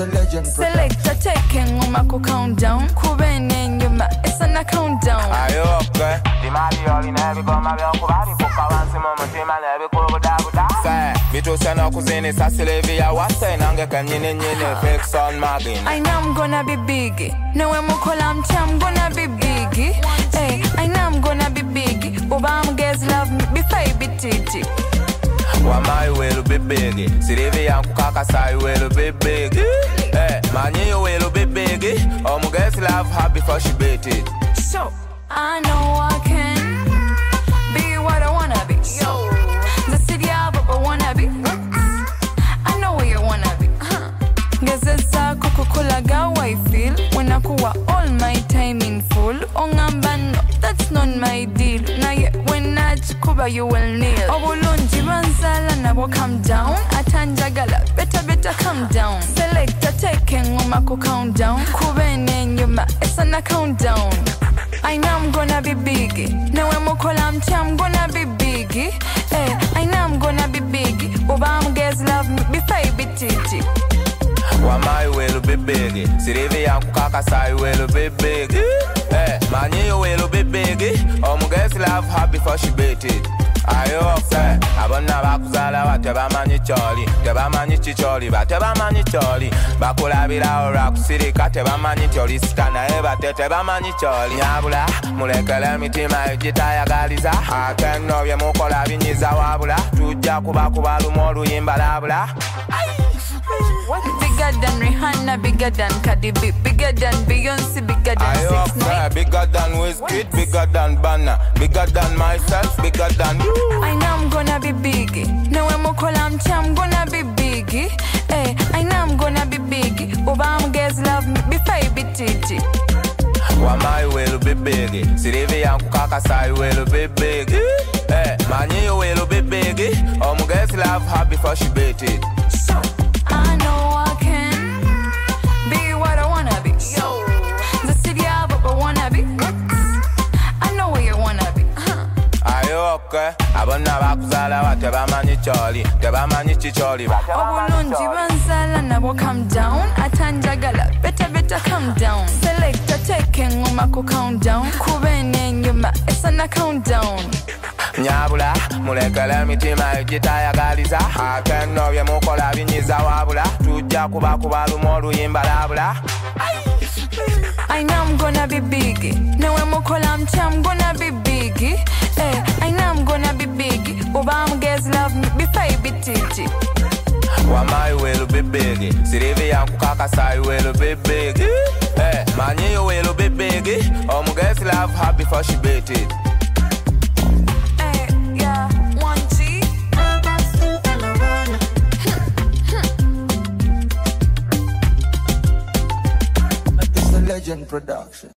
a legend. Selector taking umako countdown. Kubene nyuma, it's an countdown. Are you okay? Say, bitusana kuzini sasilevia wase nange kanyine nyine fix on magin. I know I'm gonna be big. No I'm gonna be big. Hey, I know I'm gonna be big. Obama girls love me before I be titi. Wama you will be big. Silivia kukaka sa you will be big. Hey, mani you will be big. Girls love her before she beat it. So I know I can be what I wanna be. Yo, the city of I wanna be. I know where you wanna be. Gazeza Coca-Cola how I feel when I kuwa all my time in full. Ongambano, that's not my deal. Now when I kuba you will kneel. Obulunji banzala nabo calm down. Atanjagala, better calm down. Selector taking umako countdown. Kubene nyuma, it's an countdown. I know I'm gonna be big. Now I'm gonna be big. Hey, I know I'm gonna be big. Obama girls love me before I be titi. Wama you will be big. Silivia kukaka sa you will be big. Hey, mani you will be big. Girls love her before she beat it. Ayo say, abonna bakuzala batebamanyi choli, tebamanyi chicholi, batebamanyi choli, bakulabira ora kusirika tebamanyi choli sitana eba tebamanyi choli. Nyabula mulekele mitima egitayagaliza, ate nno bye mukola binyiza wabula, tujja kuba lumo luyimba labula. Bigger than Rihanna, bigger than Cardi B, bigger than Beyonce, bigger than 6ix9ine. Bigger than Wizkid, bigger than Banna, bigger than myself, bigger than you. I know I'm gonna be big. No I'm gonna be big. Hey, I know I'm gonna be big. Obama girls love me before I be titi. Wama you will be big. Silivia kukaka sa you will be big. Hey, mani you will be big. Girls love her before she beat it. So I know I can be what I wanna be. Yo, the city of I wanna be. I know where you wanna be. Are you okay? Abonna bakuzala batebamanyi choli, tebamanyi chicholi. Obulunji banzala nabo calm down. Atanjagala, better calm down. Selector taking umako countdown. Kubene nyuma, it's an countdown. Nyabula mulekele mitima egitayagaliza, ate nno bye mukola binyiza wabula, tujja kuba lumo luyimba labula. I know I'm gonna be big. No I'm gonna be big. Hey, I know I'm gonna be big. Obama girls love me before I be titi. Wama you will be big. Silivia kukaka sa you will be big. Hey, mani you will be big. Girls love her before she beat it. Legend production.